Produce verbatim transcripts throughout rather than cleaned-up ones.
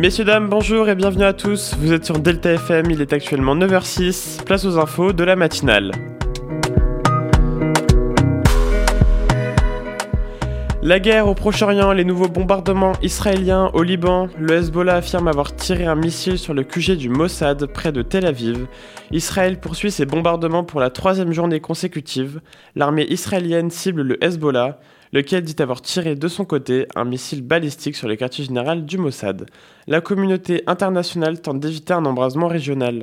Messieurs, dames, bonjour et bienvenue à tous. Vous êtes sur Delta F M, il est actuellement neuf heures six, place aux infos de la matinale. La guerre au Proche-Orient, les nouveaux bombardements israéliens au Liban, le Hezbollah affirme avoir tiré un missile sur le Q G du Mossad près de Tel Aviv. Israël poursuit ses bombardements pour la troisième journée consécutive. L'armée israélienne cible le Hezbollah, lequel dit avoir tiré de son côté un missile balistique sur le quartier général du Mossad. La communauté internationale tente d'éviter un embrasement régional.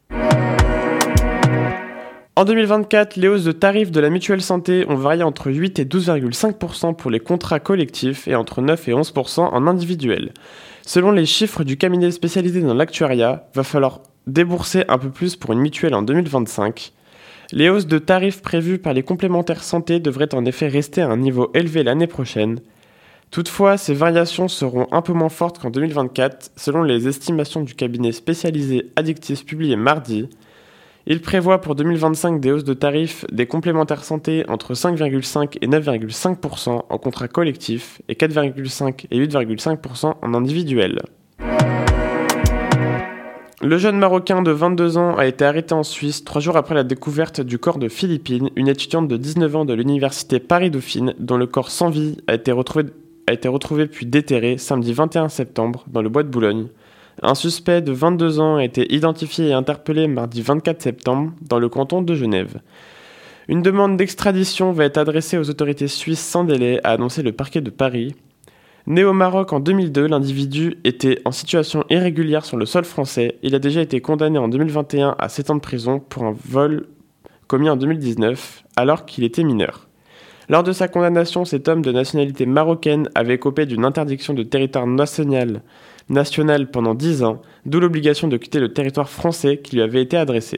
En deux mille vingt-quatre, les hausses de tarifs de la mutuelle santé ont varié entre huit et douze virgule cinq pour cent pour les contrats collectifs et entre neuf et onze pour cent en individuel. Selon les chiffres du cabinet spécialisé dans l'actuariat, va falloir débourser un peu plus pour une mutuelle en deux mille vingt-cinq. Les hausses de tarifs prévues par les complémentaires santé devraient en effet rester à un niveau élevé l'année prochaine. Toutefois, ces variations seront un peu moins fortes qu'en deux mille vingt-quatre, selon les estimations du cabinet spécialisé Addictis publié mardi. Il prévoit pour deux mille vingt-cinq des hausses de tarifs des complémentaires santé entre cinq virgule cinq et neuf virgule cinq pour cent en contrat collectif et quatre virgule cinq et huit virgule cinq pour cent en individuel. Le jeune Marocain de vingt-deux ans a été arrêté en Suisse trois jours après la découverte du corps de Philippine, une étudiante de dix-neuf ans de l'université Paris-Dauphine, dont le corps sans vie a été retrouvé, a été retrouvé puis déterré samedi vingt et un septembre dans le bois de Boulogne. Un suspect de vingt-deux ans a été identifié et interpellé mardi vingt-quatre septembre dans le canton de Genève. Une demande d'extradition va être adressée aux autorités suisses sans délai, a annoncé le parquet de Paris. Né au Maroc en deux mille deux, l'individu était en situation irrégulière sur le sol français. Il a déjà été condamné en deux mille vingt et un à sept ans de prison pour un vol commis en deux mille dix-neuf, alors qu'il était mineur. Lors de sa condamnation, cet homme de nationalité marocaine avait écopé d'une interdiction de territoire national, national pendant dix ans, d'où l'obligation de quitter le territoire français qui lui avait été adressé.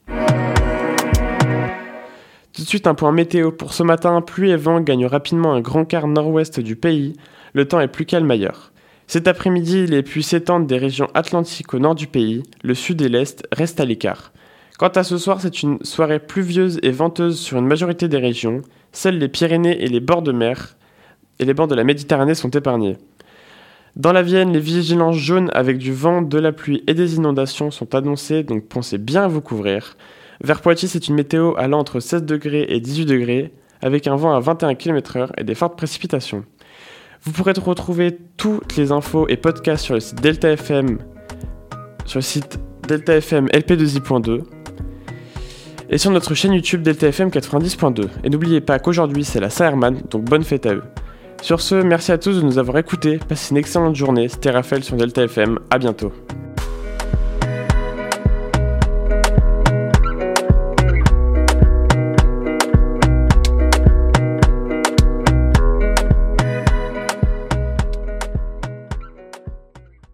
Tout de suite, un point météo. Pour ce matin, pluie et vent gagnent rapidement un grand quart nord-ouest du pays. Le temps est plus calme ailleurs. Cet après-midi, les pluies s'étendent des régions atlantiques au nord du pays. Le sud et l'est restent à l'écart. Quant à ce soir, c'est une soirée pluvieuse et venteuse sur une majorité des régions. Seuls les Pyrénées et les bords de mer et les bords de la Méditerranée sont épargnés. Dans la Vienne, les vigilances jaunes avec du vent, de la pluie et des inondations sont annoncées, donc pensez bien à vous couvrir. Vers Poitiers, c'est une météo allant entre seize degrés et dix-huit degrés, avec un vent à vingt et un kilomètres heure et des fortes précipitations. Vous pourrez retrouver toutes les infos et podcasts sur le site Delta F M, sur le site Delta F M L P deux I point deux, et sur notre chaîne YouTube Delta F M quatre-vingt-dix point deux. Et n'oubliez pas qu'aujourd'hui c'est la Saherman, donc bonne fête à eux. Sur ce, merci à tous de nous avoir écoutés, passez une excellente journée, c'était Raphaël sur Delta F M, à bientôt.